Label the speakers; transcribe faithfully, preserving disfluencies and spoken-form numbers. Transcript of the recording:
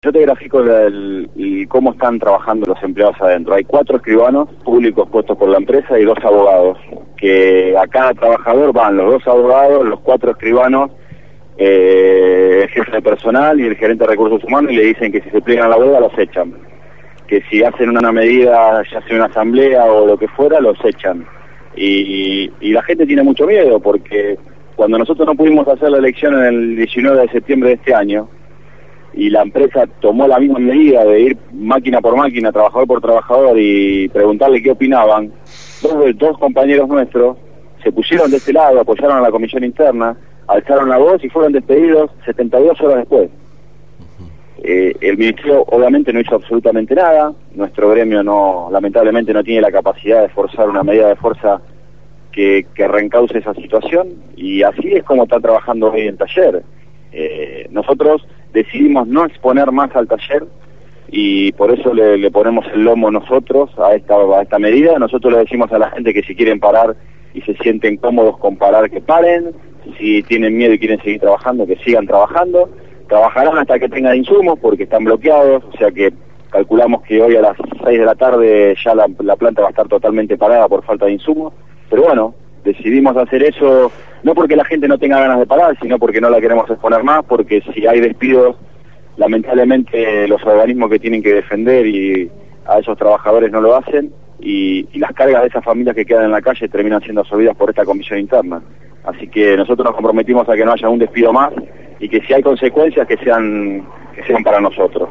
Speaker 1: Yo te grafico el, el, el cómo están trabajando los empleados adentro. Hay cuatro escribanos públicos puestos por la empresa y dos abogados, que a cada trabajador van los dos abogados, los cuatro escribanos, eh, el jefe de personal y el gerente de recursos humanos, y le dicen que si se pliegan a la huelga los echan, que si hacen una medida, ya sea una asamblea o lo que fuera, los echan. Y, y, y la gente tiene mucho miedo, porque cuando nosotros no pudimos hacer la elección en el diecinueve de septiembre de este año, y la empresa tomó la misma medida de ir máquina por máquina, trabajador por trabajador, y preguntarle qué opinaban, dos, dos compañeros nuestros se pusieron de este lado, apoyaron a la comisión interna, alzaron la voz y fueron despedidos setenta y dos horas después. Eh, el ministerio obviamente no hizo absolutamente nada, nuestro gremio no, lamentablemente no tiene la capacidad de forzar una medida de fuerza que, que reencauce esa situación, y así es como está trabajando hoy el taller. Eh, nosotros decidimos no exponer más al taller y por eso le, le ponemos el lomo nosotros a esta, a esta medida. Nosotros le decimos a la gente que si quieren parar y se sienten cómodos con parar, que paren; si tienen miedo y quieren seguir trabajando, que sigan trabajando. Trabajarán hasta que tengan insumos porque están bloqueados, o sea que calculamos que hoy a las seis de la tarde ya la, la planta va a estar totalmente parada por falta de insumos. Pero bueno, decidimos hacer eso no porque la gente no tenga ganas de parar, sino porque no la queremos exponer más, porque si hay despidos, lamentablemente los organismos que tienen que defender y a esos trabajadores no lo hacen, y, y las cargas de esas familias que quedan en la calle terminan siendo absorbidas por esta comisión interna. Así que nosotros nos comprometimos a que no haya un despido más y que si hay consecuencias que sean, que sean para nosotros.